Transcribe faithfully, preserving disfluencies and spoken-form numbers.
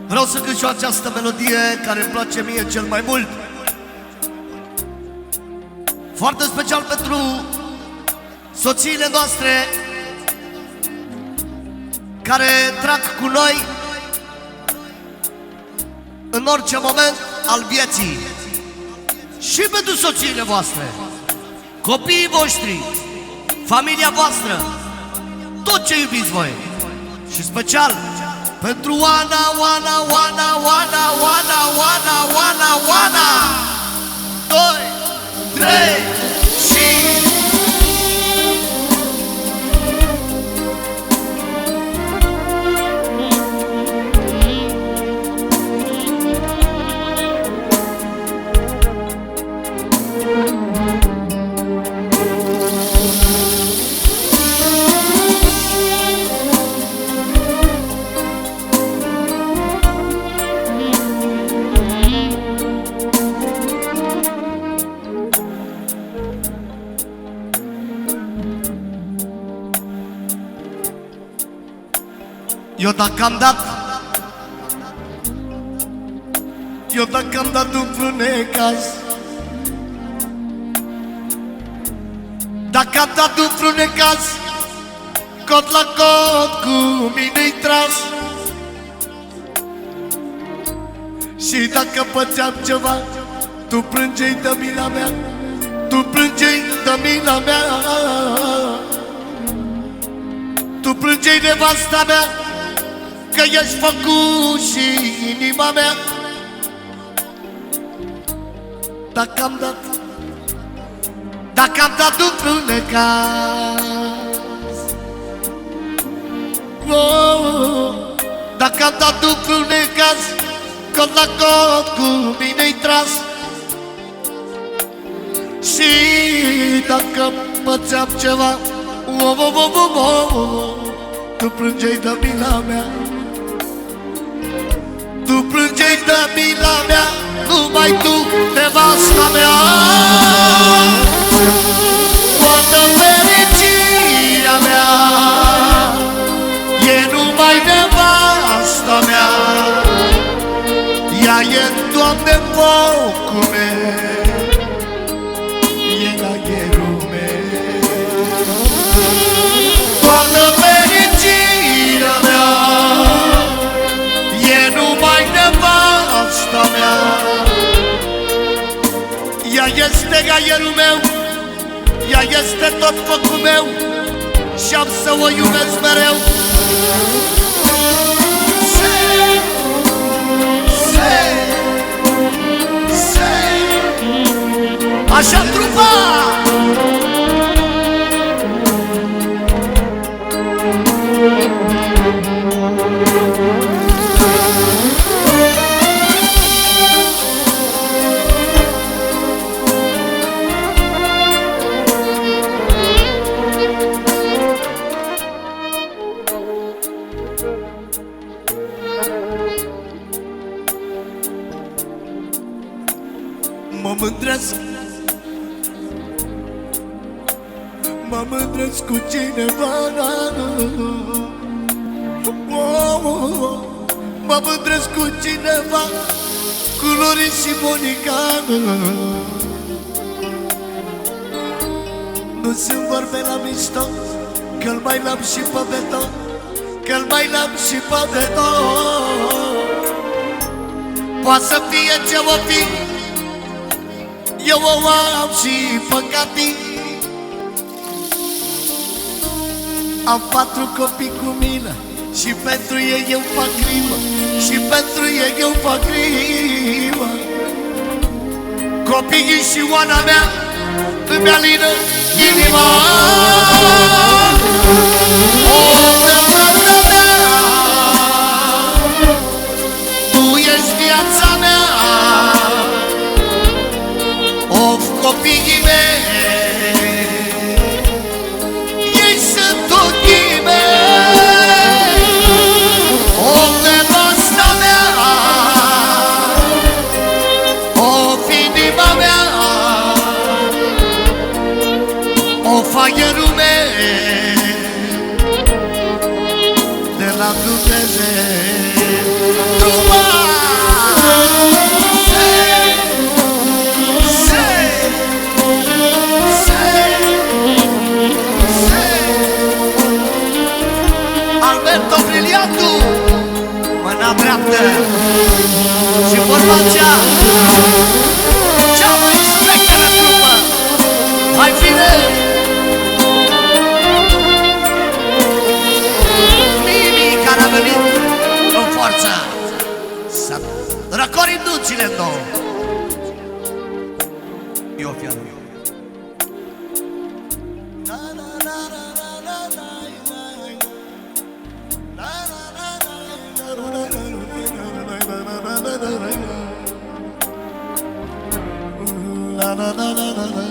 Vreau să cânt și eu această melodie care îmi place mie cel mai mult. Foarte special pentru soțiile noastre care trag cu noi în orice moment al vieții. Și pentru soțiile voastre, copiii voștri, familia voastră, tot ce iubiți voi. Și special pentru Oana, Oana, Oana, Oana, Oana, Oana, Oana, Oana. Doi, trei și... Eu dacă am dat Eu dacă am dat un frunecaz, dacă am dat un frunecaz, cot la cot cu mine-i tras. Și dacă pățeam ceva, tu plângei de mila mea, tu plângei de mila mea, tu plângei nevasta mea, că ești făcut și inima mea. Dacă am dat, dacă am dat un frunecaz, oh, dacă am dat un frunecaz, cot la cot cu mine-i tras. Și dacă pățeam ceva, oh, oh, oh, oh, oh, oh, tu plângei de mila mea, tu plângei de mila mea, numai tu, nevasta mea. Toată fericirea mea e numai nevasta mea. Ea e, Doamne, focul meu, e aerul meu. Toată fericirea mea e numai nevasta mea. Ea este aerul meu, ea este tot focul meu și am să o iubesc mereu. Se, se, se. Așa trupa! Mă mândresc, mă mândresc cu cineva, oh, oh, oh. Mă mândresc cu cineva, cu Lorin și Monica. Nu sunt vorbe la mișto, că-l mai l-am și pe beton, că-l mai l-am și pe beton. Poate să fie ce o fi, eu o am și păcatii. Am patru copii cu mine și pentru ei eu fac crimă, și pentru ei eu fac crimă. Copiii și Oana mea îmi alină inima. Tu ești viața mea, of, copiii mei, ei sunt ochii mei, of, nevasta mea, of, inima mea, of, aerul lângă și formația cea mai spectră trupă. Hai fine! Mimi care a venit în forță să răcorim nunțile în două. Eu fia lui. La la la la la la.